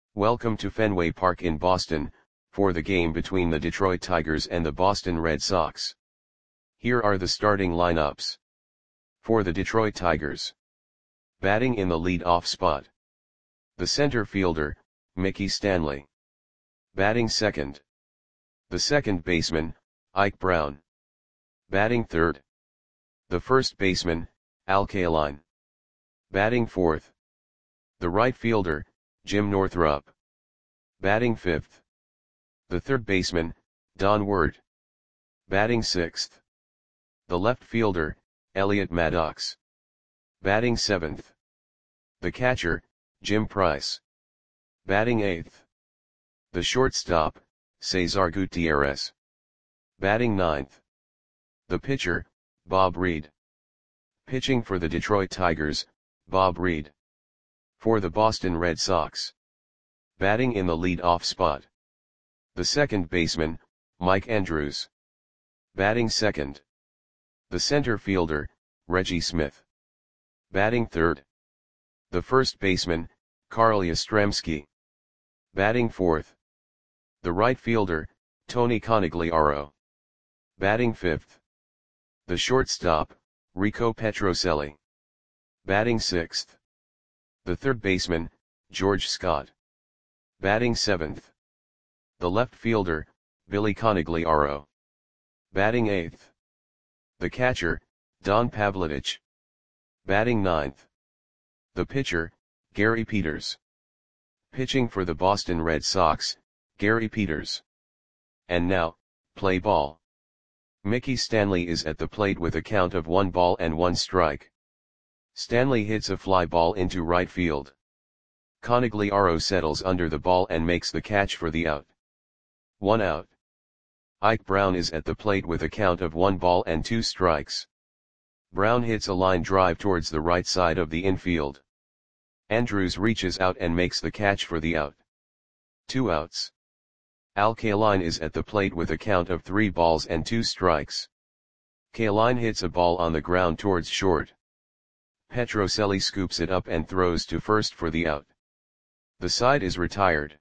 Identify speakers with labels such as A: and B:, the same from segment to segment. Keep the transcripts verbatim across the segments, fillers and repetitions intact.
A: Welcome to Fenway Park in Boston, for the game between the Detroit Tigers and the Boston Red Sox. Here are the starting lineups. For the Detroit Tigers. Batting in the lead-off spot. The center fielder, Mickey Stanley. Batting second. The second baseman, Ike Brown. Batting third. The first baseman, Al Kaline. Batting fourth. The right fielder, Jim Northrup. Batting fifth. The third baseman, Don Ward. Batting sixth. The left fielder, Elliot Maddox. Batting seventh. The catcher, Jim Price. Batting eighth. The shortstop, Cesar Gutierrez. Batting ninth. The pitcher, Bob Reed. Pitching for the Detroit Tigers, Bob Reed. For the Boston Red Sox. Batting in the lead-off spot. The second baseman, Mike Andrews. Batting second. The center fielder, Reggie Smith. Batting third. The first baseman, Carl Yastrzemski. Batting fourth. The right fielder, Tony Conigliaro. Batting fifth. The shortstop, Rico Petrocelli. Batting sixth. The third baseman, George Scott. Batting seventh. The left fielder, Billy Conigliaro. Batting eighth. The catcher, Don Pavlidich. Batting ninth. The pitcher, Gary Peters. Pitching for the Boston Red Sox, Gary Peters. And now, play ball. Mickey Stanley is at the plate with a count of one ball and one strike. Stanley hits a fly ball into right field. Conigliaro settles under the ball and makes the catch for the out. One out. Ike Brown is at the plate with a count of one ball and two strikes. Brown hits a line drive towards the right side of the infield. Andrews reaches out and makes the catch for the out. Two outs. Al Kaline is at the plate with a count of three balls and two strikes. Kaline hits a ball on the ground towards short. Petrocelli scoops it up and throws to first for the out. The side is retired.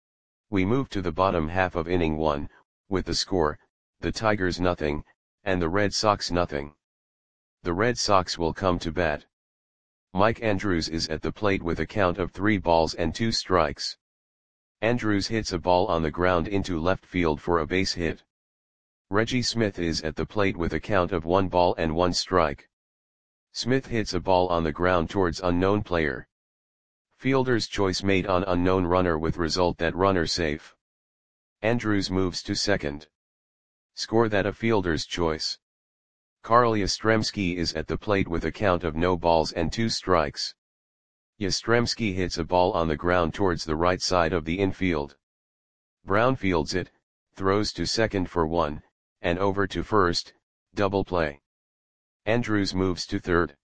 A: We move to the bottom half of inning one, with the score, the Tigers nothing, and the Red Sox nothing. The Red Sox will come to bat. Mike Andrews is at the plate with a count of three balls and two strikes. Andrews hits a ball on the ground into left field for a base hit. Reggie Smith is at the plate with a count of one ball and one strike. Smith hits a ball on the ground towards unknown player. Fielder's choice made on unknown runner with result that runner safe. Andrews moves to second. Score that a fielder's choice. Carl Yastrzemski is at the plate with a count of no balls and two strikes. Yastrzemski hits a ball on the ground towards the right side of the infield. Brown fields it, throws to second for one, and over to first, double play. Andrews moves to third.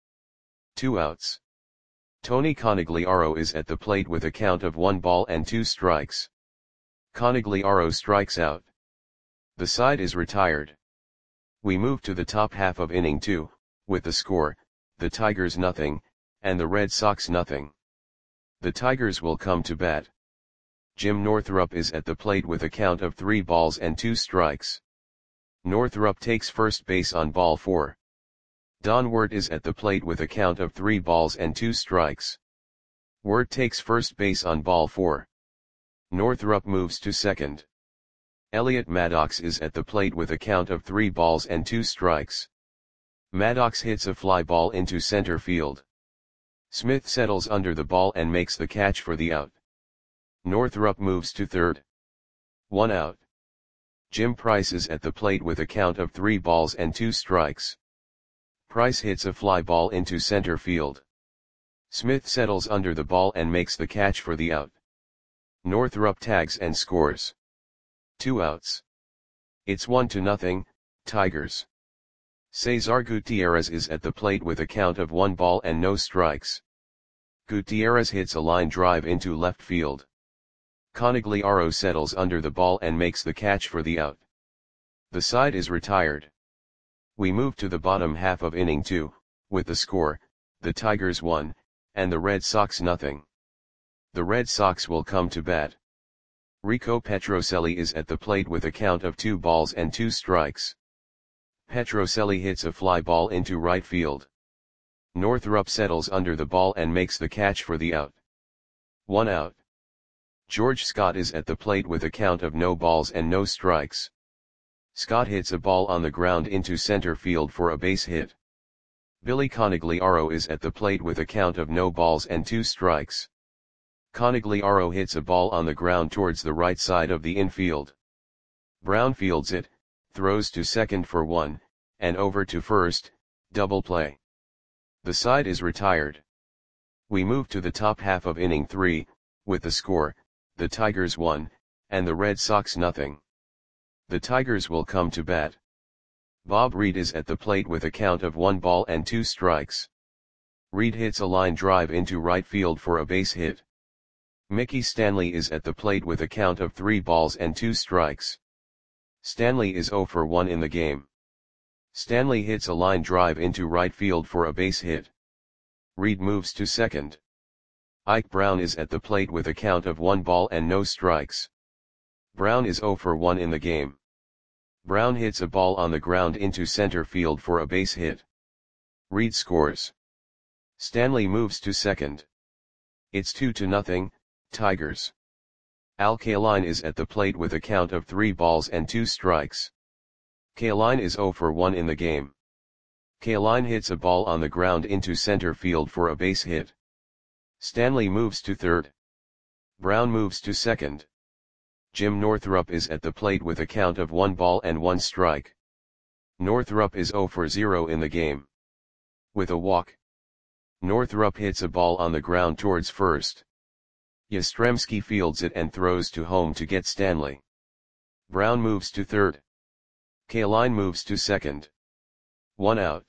A: Two outs. Tony Conigliaro is at the plate with a count of one ball and two strikes. Conigliaro strikes out. The side is retired. We move to the top half of inning two, with the score, the Tigers nothing, and the Red Sox nothing. The Tigers will come to bat. Jim Northrup is at the plate with a count of three balls and two strikes. Northrup takes first base on ball four. Don Ward is at the plate with a count of three balls and two strikes. Ward takes first base on ball four. Northrup moves to second. Elliot Maddox is at the plate with a count of three balls and two strikes. Maddox hits a fly ball into center field. Smith settles under the ball and makes the catch for the out. Northrup moves to third. One out. Jim Price is at the plate with a count of three balls and two strikes. Price hits a fly ball into center field. Smith settles under the ball and makes the catch for the out. Northrup tags and scores. Two outs. It's one to nothing, Tigers. Cesar Gutierrez is at the plate with a count of one ball and no strikes. Gutierrez hits a line drive into left field. Conigliaro settles under the ball and makes the catch for the out. The side is retired. We move to the bottom half of inning two, with the score, the Tigers one, and the Red Sox nothing. The Red Sox will come to bat. Rico Petrocelli is at the plate with a count of two balls and two strikes. Petrocelli hits a fly ball into right field. Northrup settles under the ball and makes the catch for the out. One out. George Scott is at the plate with a count of no balls and no strikes. Scott hits a ball on the ground into center field for a base hit. Billy Conigliaro is at the plate with a count of no balls and two strikes. Conigliaro hits a ball on the ground towards the right side of the infield. Brown fields it, throws to second for one, and over to first, double play. The side is retired. We move to the top half of inning three, with the score, the Tigers one, and the Red Sox nothing. The Tigers will come to bat. Bob Reed is at the plate with a count of one ball and two strikes. Reed hits a line drive into right field for a base hit. Mickey Stanley is at the plate with a count of three balls and two strikes. Stanley is zero for one in the game. Stanley hits a line drive into right field for a base hit. Reed moves to second. Ike Brown is at the plate with a count of one ball and no strikes. Brown is zero for one in the game. Brown hits a ball on the ground into center field for a base hit. Reed scores. Stanley moves to second. It's two to nothing, Tigers. Al Kaline is at the plate with a count of three balls and two strikes. Kaline is zero for one in the game. Kaline hits a ball on the ground into center field for a base hit. Stanley moves to third. Brown moves to second. Jim Northrup is at the plate with a count of one ball and one strike. Northrup is zero for zero in the game. With a walk. Northrup hits a ball on the ground towards first. Yastrzemski fields it and throws to home to get Stanley. Brown moves to third. Kaline moves to second. One out.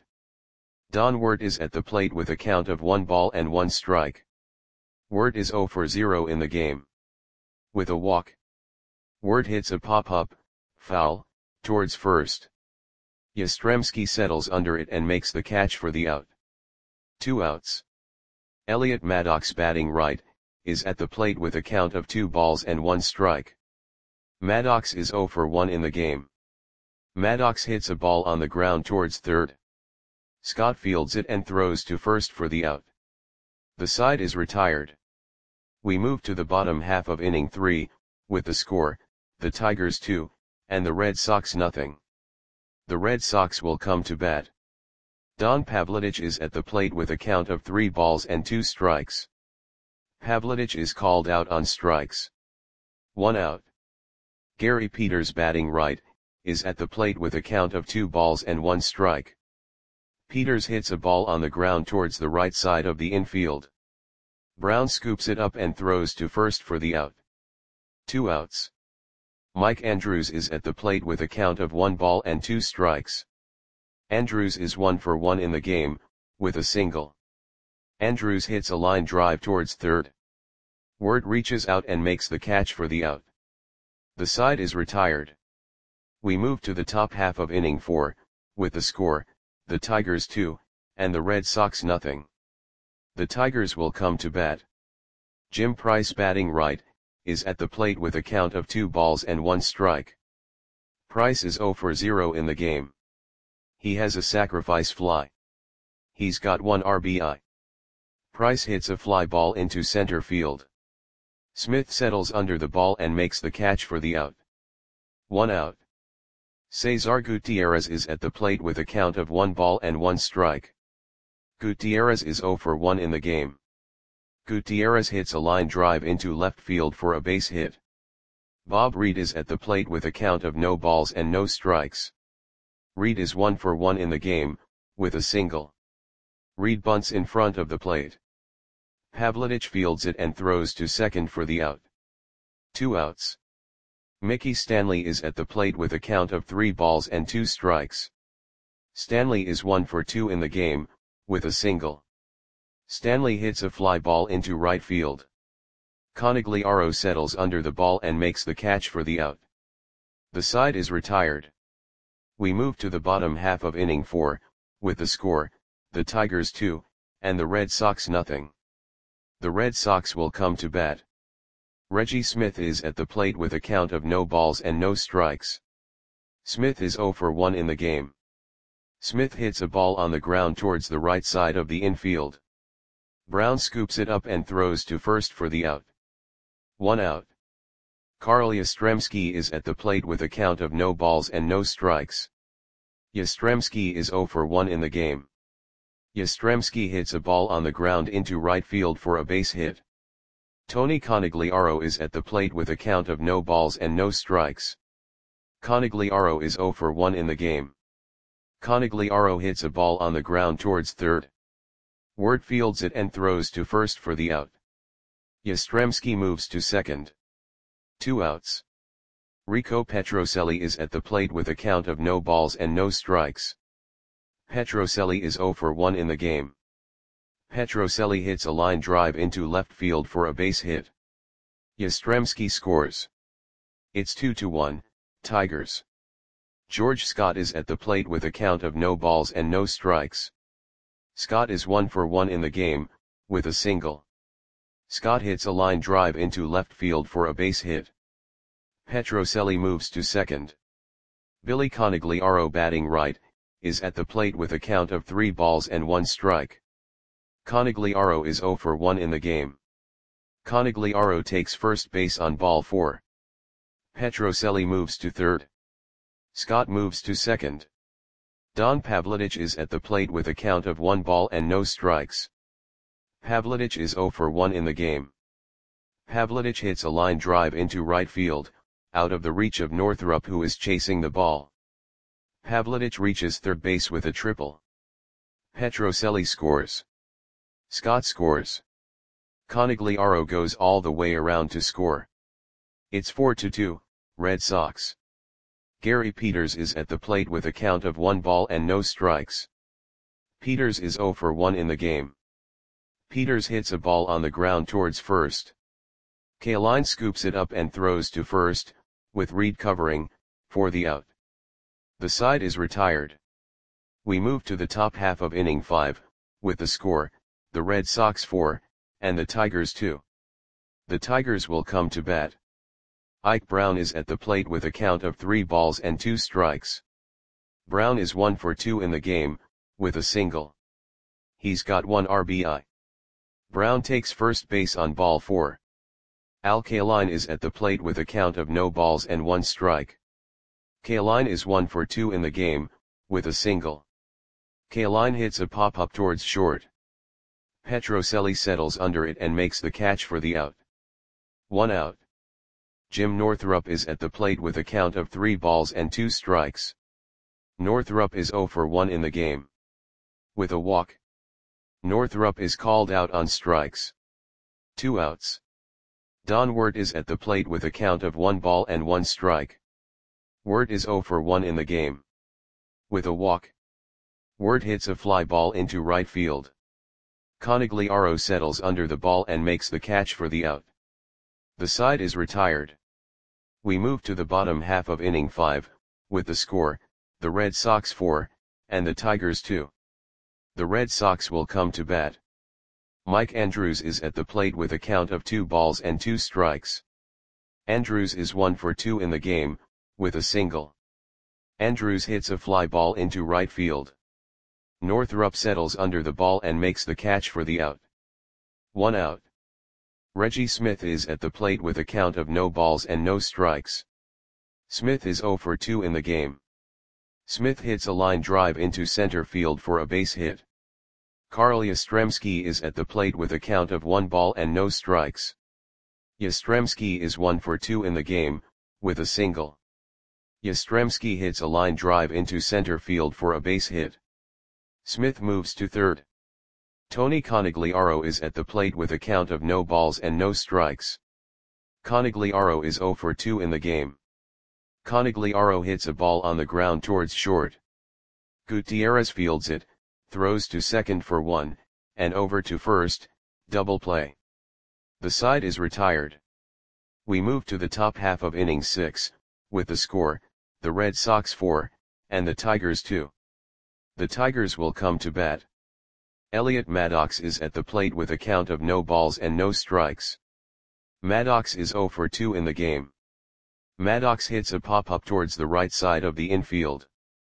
A: Don Wirt is at the plate with a count of one ball and one strike. Wirt is zero for zero in the game. With a walk. Wirt hits a pop-up, foul, towards first. Yastrzemski settles under it and makes the catch for the out. Two outs. Elliot Maddox, batting right, is at the plate with a count of two balls and one strike. Maddox is zero for one in the game. Maddox hits a ball on the ground towards third. Scott fields it and throws to first for the out. The side is retired. We move to the bottom half of inning three, with the score, the Tigers two, and the Red Sox nothing. The Red Sox will come to bat. Don Pavlidich is at the plate with a count of three balls and two strikes. Pavlidich is called out on strikes. One out. Gary Peters, batting right, is at the plate with a count of two balls and one strike. Peters hits a ball on the ground towards the right side of the infield. Brown scoops it up and throws to first for the out. Two outs. Mike Andrews is at the plate with a count of one ball and two strikes. Andrews is one for one in the game, with a single. Andrews hits a line drive towards third. Wirt reaches out and makes the catch for the out. The side is retired. We move to the top half of inning four, with the score, the Tigers two, and the Red Sox nothing. The Tigers will come to bat. Jim Price, batting right, is at the plate with a count of two balls and one strike. Price is zero for zero in the game. He has a sacrifice fly. He's got one R B I. Price hits a fly ball into center field. Smith settles under the ball and makes the catch for the out. One out. Cesar Gutierrez is at the plate with a count of one ball and one strike. Gutierrez is zero for one in the game. Gutierrez hits a line drive into left field for a base hit. Bob Reed is at the plate with a count of no balls and no strikes. Reed is one for one in the game, with a single. Reed bunts in front of the plate. Pavlidich fields it and throws to second for the out. Two outs. Mickey Stanley is at the plate with a count of three balls and two strikes. Stanley is one for two in the game, with a single. Stanley hits a fly ball into right field. Conigliaro settles under the ball and makes the catch for the out. The side is retired. We move to the bottom half of inning four, with the score, the Tigers two, and the Red Sox nothing. The Red Sox will come to bat. Reggie Smith is at the plate with a count of no balls and no strikes. Smith is zero for one in the game. Smith hits a ball on the ground towards the right side of the infield. Brown scoops it up and throws to first for the out. One out. Carl Yastrzemski is at the plate with a count of no balls and no strikes. Yastrzemski is zero for one in the game. Yastrzemski hits a ball on the ground into right field for a base hit. Tony Conigliaro is at the plate with a count of no balls and no strikes. Conigliaro is zero for one in the game. Conigliaro hits a ball on the ground towards third. Ward fields it and throws to first for the out. Yastrzemski moves to second. Two outs. Rico Petrocelli is at the plate with a count of no balls and no strikes. Petrocelli is zero for one in the game. Petrocelli hits a line drive into left field for a base hit. Yastrzemski scores. It's two to one, Tigers. George Scott is at the plate with a count of no balls and no strikes. Scott is one for one in the game, with a single. Scott hits a line drive into left field for a base hit. Petrocelli moves to second. Billy Conigliaro, batting right, is at the plate with a count of three balls and one strike. Conigliaro is zero for one in the game. Conigliaro takes first base on ball four. Petrocelli moves to third. Scott moves to second. Don Pavlidich is at the plate with a count of one ball and no strikes. Pavlidich is zero for one in the game. Pavlidich hits a line drive into right field, out of the reach of Northrup, who is chasing the ball. Pavlidich reaches third base with a triple. Petrocelli scores. Scott scores. Conigliaro goes all the way around to score. It's four to two, Red Sox. Gary Peters is at the plate with a count of one ball and no strikes. Peters is zero for one in the game. Peters hits a ball on the ground towards first. Kaline scoops it up and throws to first, with Reed covering, for the out. The side is retired. We move to the top half of inning five, with the score, the Red Sox four, and the Tigers two. The Tigers will come to bat. Ike Brown is at the plate with a count of three balls and two strikes. Brown is one for two in the game, with a single. He's got one R B I. Brown takes first base on ball four. Al Kaline is at the plate with a count of no balls and one strike. Kaline is one for two in the game, with a single. Kaline hits a pop-up towards short. Petrocelli settles under it and makes the catch for the out. One out. Jim Northrup is at the plate with a count of three balls and two strikes. Northrup is zero for one in the game. With a walk. Northrup is called out on strikes. Two outs. Don Wirt is at the plate with a count of one ball and one strike. Wirt is zero for one in the game. With a walk. Wirt hits a fly ball into right field. Conigliaro settles under the ball and makes the catch for the out. The side is retired. We move to the bottom half of inning five, with the score, the Red Sox four, and the Tigers two. The Red Sox will come to bat. Mike Andrews is at the plate with a count of two balls and two strikes. Andrews is one for two in the game, with a single. Andrews hits a fly ball into right field. Northrup settles under the ball and makes the catch for the out. One out. Reggie Smith is at the plate with a count of no balls and no strikes. Smith is zero for two in the game. Smith hits a line drive into center field for a base hit. Carl Yastrzemski is at the plate with a count of one ball and no strikes. Yastrzemski is one for two in the game, with a single. Yastrzemski hits a line drive into center field for a base hit. Smith moves to third. Tony Conigliaro is at the plate with a count of no balls and no strikes. Conigliaro is zero for two in the game. Conigliaro hits a ball on the ground towards short. Gutierrez fields it, throws to second for one, and over to first, double play. The side is retired. We move to the top half of inning six, with the score, the Red Sox four, and the Tigers two. The Tigers will come to bat. Elliot Maddox is at the plate with a count of no balls and no strikes. Maddox is zero for two in the game. Maddox hits a pop-up towards the right side of the infield.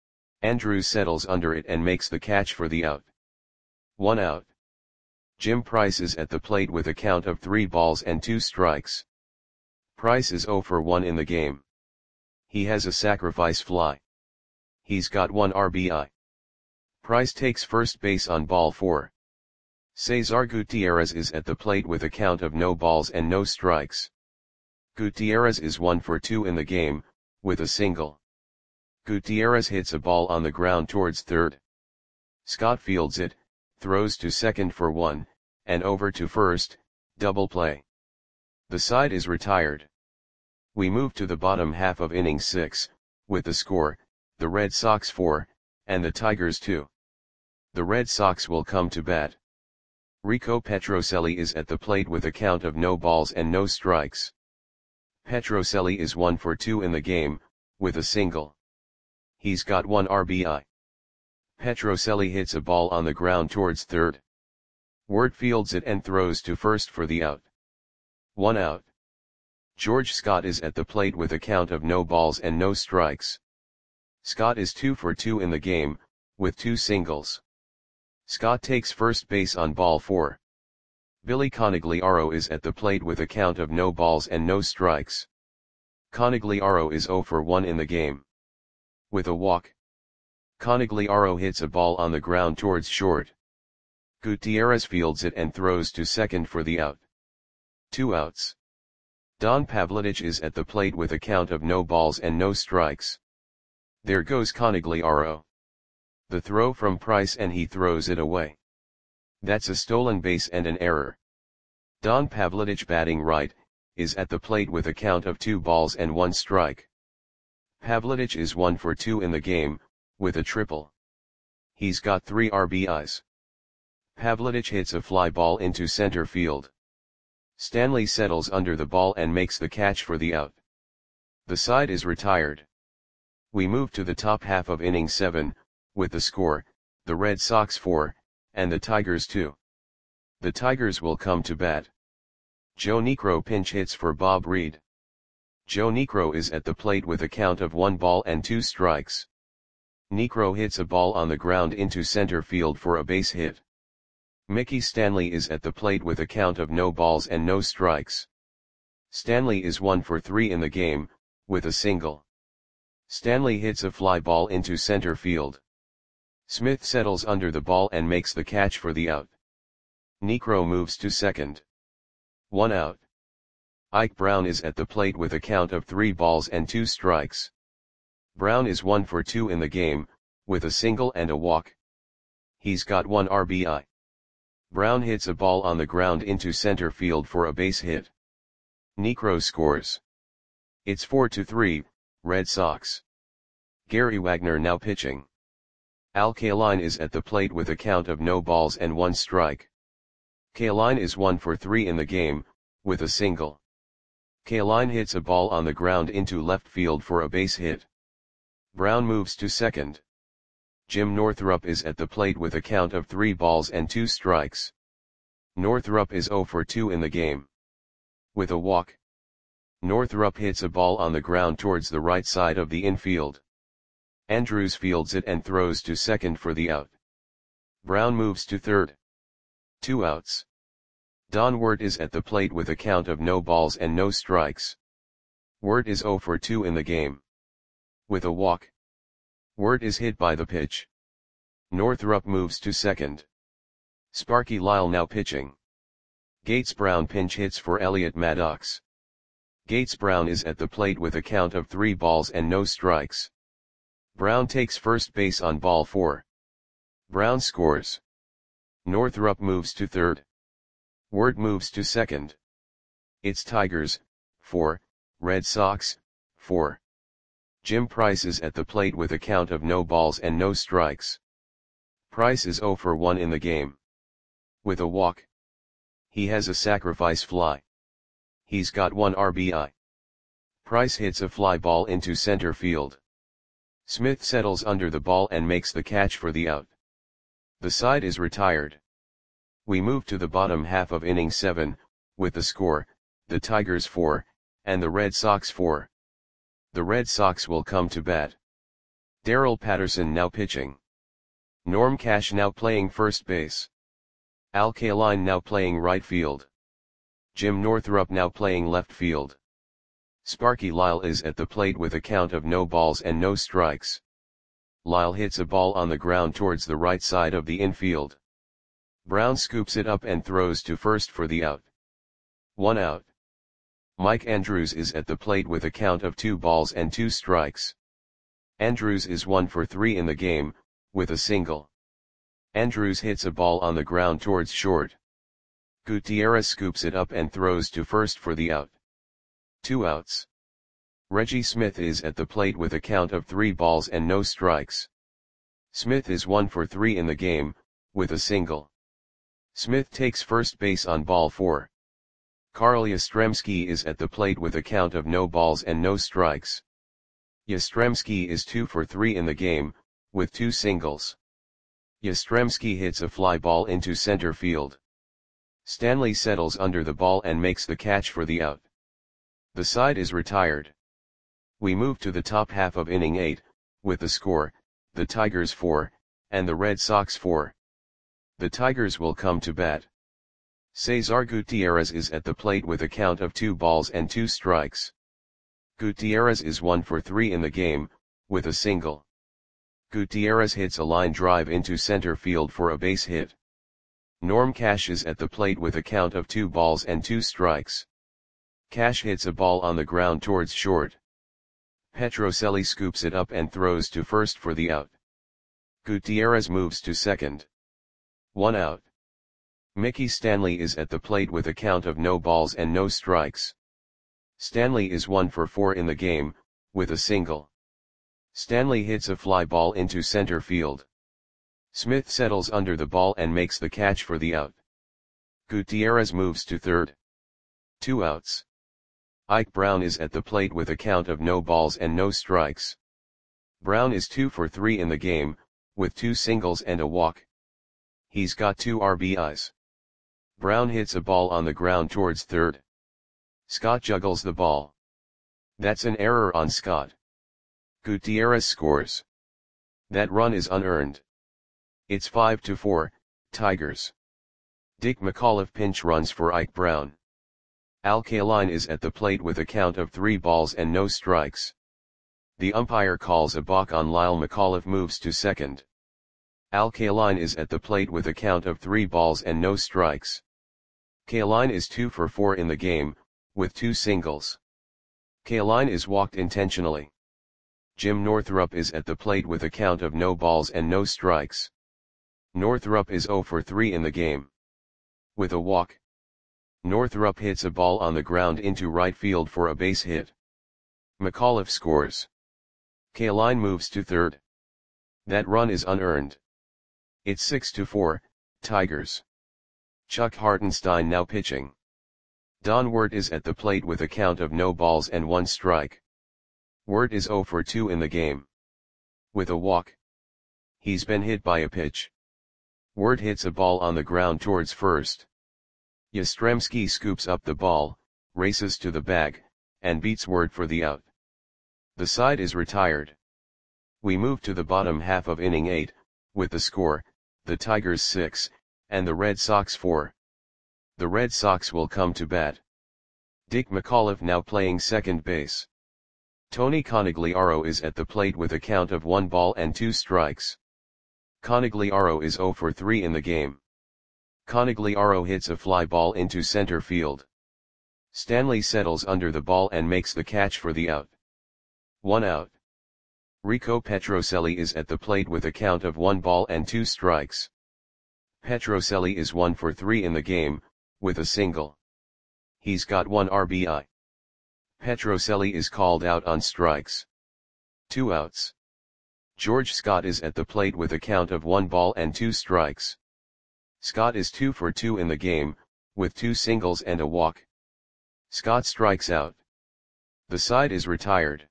A: Andrews settles under it and makes the catch for the out. One out. Jim Price is at the plate with a count of three balls and two strikes. Price is zero for one in the game. He has a sacrifice fly. He's got one R B I. Price takes first base on ball four. Cesar Gutierrez is at the plate with a count of no balls and no strikes. Gutierrez is one for two in the game, with a single. Gutierrez hits a ball on the ground towards third. Scott fields it, throws to second for one, and over to first, double play. The side is retired. We move to the bottom half of inning six, with the score, the Red Sox four, and the Tigers two. The Red Sox will come to bat. Rico Petrocelli is at the plate with a count of no balls and no strikes. Petrocelli is one for two in the game, with a single. He's got one R B I. Petrocelli hits a ball on the ground towards third. Wirt fields it and throws to first for the out. One out. George Scott is at the plate with a count of no balls and no strikes. Scott is two for two in the game, with two singles. Scott takes first base on ball four. Billy Conigliaro is at the plate with a count of no balls and no strikes. Conigliaro is zero for one in the game. With a walk. Conigliaro hits a ball on the ground towards short. Gutierrez fields it and throws to second for the out. Two outs. Don Pavlidich is at the plate with a count of no balls and no strikes. There goes Conigliaro. The throw from Price and he throws it away. That's a stolen base and an error. Don Pavlidich, batting right, is at the plate with a count of two balls and one strike. Pavlidich is one for two in the game, with a triple. He's got three R B Is. Pavlidich hits a fly ball into center field. Stanley settles under the ball and makes the catch for the out. The side is retired. We move to the top half of inning seven, with the score, the Red Sox four, and the Tigers two. The Tigers will come to bat. Joe Niekro pinch hits for Bob Reed. Joe Niekro is at the plate with a count of one ball and two strikes. Niekro hits a ball on the ground into center field for a base hit. Mickey Stanley is at the plate with a count of no balls and no strikes. Stanley is one for three in the game, with a single. Stanley hits a fly ball into center field. Smith settles under the ball and makes the catch for the out. Niekro moves to second. One out. Ike Brown is at the plate with a count of three balls and two strikes. Brown is one for two in the game, with a single and a walk. He's got one R B I. Brown hits a ball on the ground into center field for a base hit. Niekro scores. It's four to three, Red Sox. Gary Wagner now pitching. Al Kaline is at the plate with a count of no balls and one strike. Kaline is one for three in the game, with a single. Kaline hits a ball on the ground into left field for a base hit. Brown moves to second. Jim Northrup is at the plate with a count of three balls and two strikes. Northrup is zero for two in the game. With a walk. Northrup hits a ball on the ground towards the right side of the infield. Andrews fields it and throws to second for the out. Brown moves to third. Two outs. Don Wirt is at the plate with a count of no balls and no strikes. Wirt is zero for two in the game. With a walk. Wirt is hit by the pitch. Northrup moves to second. Sparky Lyle now pitching. Gates Brown pinch hits for Elliot Maddox. Gates Brown is at the plate with a count of three balls and no strikes. Brown takes first base on ball four. Brown scores. Northrup moves to third. Wirt moves to second. It's Tigers, four, Red Sox, four. Jim Price is at the plate with a count of no balls and no strikes. Price is zero for one in the game. With a walk. He has a sacrifice fly. He's got one R B I. Price hits a fly ball into center field. Smith settles under the ball and makes the catch for the out. The side is retired. We move to the bottom half of inning seven, with the score, the Tigers four, and the Red Sox four. The Red Sox will come to bat. Darrell Patterson now pitching. Norm Cash now playing first base. Al Kaline now playing right field. Jim Northrup now playing left field. Sparky Lyle is at the plate with a count of no balls and no strikes. Lyle hits a ball on the ground towards the right side of the infield. Brown scoops it up and throws to first for the out. One out. Mike Andrews is at the plate with a count of two balls and two strikes. Andrews is one for three in the game, with a single. Andrews hits a ball on the ground towards short. Gutierrez scoops it up and throws to first for the out. Two outs. Reggie Smith is at the plate with a count of three balls and no strikes. Smith is one for three in the game, with a single. Smith takes first base on ball four. Carl Yastrzemski is at the plate with a count of no balls and no strikes. Yastrzemski is two for three in the game, with two singles. Yastrzemski hits a fly ball into center field. Stanley settles under the ball and makes the catch for the out. The side is retired. We move to the top half of inning eight, with the score, the Tigers four, and the Red Sox four. The Tigers will come to bat. Cesar Gutierrez is at the plate with a count of two balls and two strikes. Gutierrez is one for three in the game, with a single. Gutierrez hits a line drive into center field for a base hit. Norm Cash is at the plate with a count of two balls and two strikes. Cash hits a ball on the ground towards short. Petrocelli scoops it up and throws to first for the out. Gutierrez moves to second. One out. Mickey Stanley is at the plate with a count of no balls and no strikes. Stanley is one for four in the game, with a single. Stanley hits a fly ball into center field. Smith settles under the ball and makes the catch for the out. Gutierrez moves to third. Two outs. Ike Brown is at the plate with a count of no balls and no strikes. Brown is two for three in the game, with two singles and a walk. He's got two R B Is. Brown hits a ball on the ground towards third. Scott juggles the ball. That's an error on Scott. Gutierrez scores. That run is unearned. It's five to four, Tigers. Dick McAuliffe pinch runs for Ike Brown. Al Kaline is at the plate with a count of three balls and no strikes. The umpire calls a balk on Lyle. McAuliffe moves to second. Al Kaline is at the plate with a count of three balls and no strikes. Kaline is two for four in the game, with two singles. Kaline is walked intentionally. Jim Northrup is at the plate with a count of no balls and no strikes. Northrup is zero for three in the game. With a walk. Northrup hits a ball on the ground into right field for a base hit. McAuliffe scores. Kaline moves to third. That run is unearned. It's six to four, Tigers. Chuck Hartenstein now pitching. Don Wirt is at the plate with a count of no balls and one strike. Wirt is zero for two in the game. With a walk. He's been hit by a pitch. Wirt hits a ball on the ground towards first. Yastrzemski scoops up the ball, races to the bag, and beats Wirt for the out. The side is retired. We move to the bottom half of inning eight, with the score, the Tigers six, and the Red Sox four. The Red Sox will come to bat. Dick McAuliffe now playing second base. Tony Conigliaro is at the plate with a count of one ball and two strikes. Conigliaro is zero for three in the game. Conigliaro hits a fly ball into center field. Stanley settles under the ball and makes the catch for the out. One out. Rico Petrocelli is at the plate with a count of one ball and two strikes. Petrocelli is one for three in the game, with a single. He's got one R B I. Petrocelli is called out on strikes. Two outs. George Scott is at the plate with a count of one ball and two strikes. Scott is two for two in the game, with two singles and a walk. Scott strikes out. The side is retired.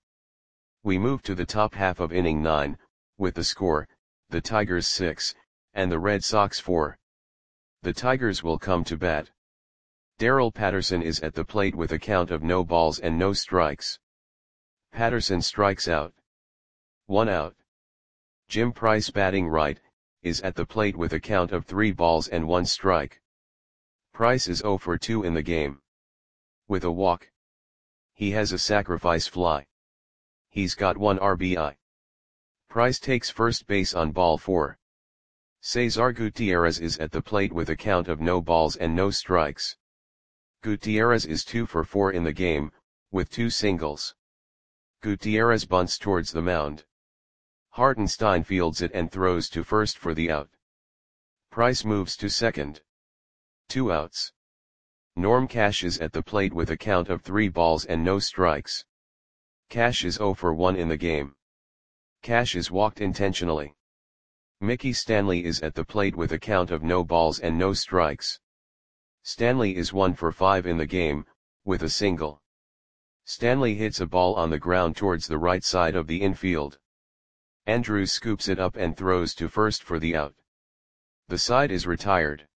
A: We move to the top half of inning nine, with the score, the Tigers six, and the Red Sox four. The Tigers will come to bat. Darrell Patterson is at the plate with a count of no balls and no strikes. Patterson strikes out. One out. Jim Price, batting right, is at the plate with a count of three balls and one strike. Price is zero for two in the game. With a walk. He has a sacrifice fly. He's got one R B I. Price takes first base on ball four. Cesar Gutierrez is at the plate with a count of no balls and no strikes. Gutierrez is two for four in the game, with two singles. Gutierrez bunts towards the mound. Hartenstein fields it and throws to first for the out. Price moves to second. Two outs. Norm Cash is at the plate with a count of three balls and no strikes. Cash is zero for one in the game. Cash is walked intentionally. Mickey Stanley is at the plate with a count of no balls and no strikes. Stanley is one for five in the game, with a single. Stanley hits a ball on the ground towards the right side of the infield. Andrews scoops it up and throws to first for the out. The side is retired.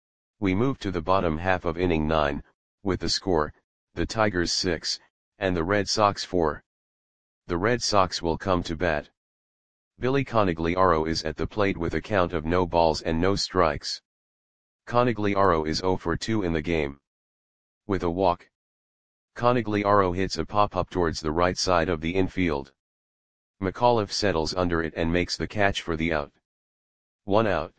A: We move to the bottom half of inning nine, with the score, the Tigers six, and the Red Sox four. The Red Sox will come to bat. Billy Conigliaro is at the plate with a count of no balls and no strikes. Conigliaro is zero for two in the game. With a walk. Conigliaro hits a pop-up towards the right side of the infield. McAuliffe settles under it and makes the catch for the out. One out.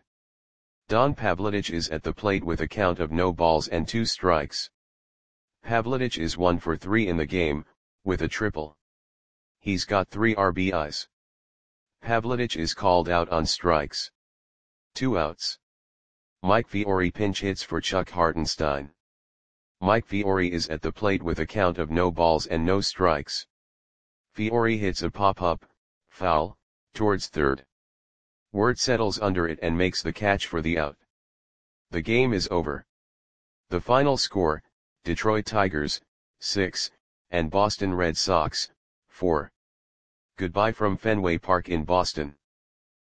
A: Don Pavlidich is at the plate with a count of no balls and two strikes. Pavlidich is one for three in the game, with a triple. He's got three R B Is. Pavlidich is called out on strikes. Two outs. Mike Fiore pinch hits for Chuck Hartenstein. Mike Fiore is at the plate with a count of no balls and no strikes. Fiore hits a pop-up, foul, towards third. Wirt settles under it and makes the catch for the out. The game is over. The final score, Detroit Tigers, six, and Boston Red Sox, four. Goodbye from Fenway Park in Boston.